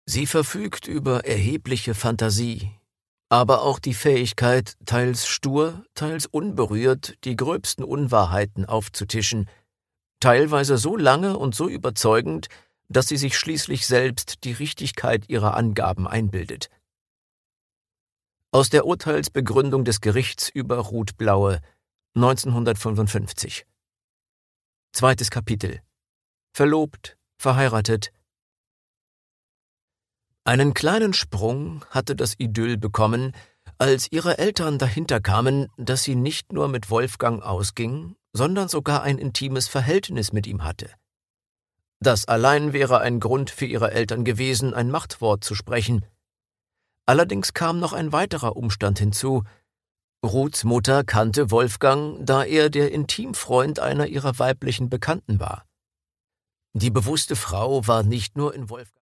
Sie verfügt über erhebliche Fantasie, aber auch die Fähigkeit, teils stur, teils unberührt die gröbsten Unwahrheiten aufzutischen, teilweise so lange und so überzeugend, dass sie sich schließlich selbst die Richtigkeit ihrer Angaben einbildet. Aus der Urteilsbegründung des Gerichts über Ruth Blaue, 1955. Zweites Kapitel. Verlobt, verheiratet. Einen kleinen Sprung hatte das Idyll bekommen, als ihre Eltern dahinter kamen, dass sie nicht nur mit Wolfgang ausging, sondern sogar ein intimes Verhältnis mit ihm hatte. Das allein wäre ein Grund für ihre Eltern gewesen, ein Machtwort zu sprechen. Allerdings kam noch ein weiterer Umstand hinzu. Ruths Mutter kannte Wolfgang, da er der Intimfreund einer ihrer weiblichen Bekannten war. Die bewusste Frau war nicht nur in Wolfgang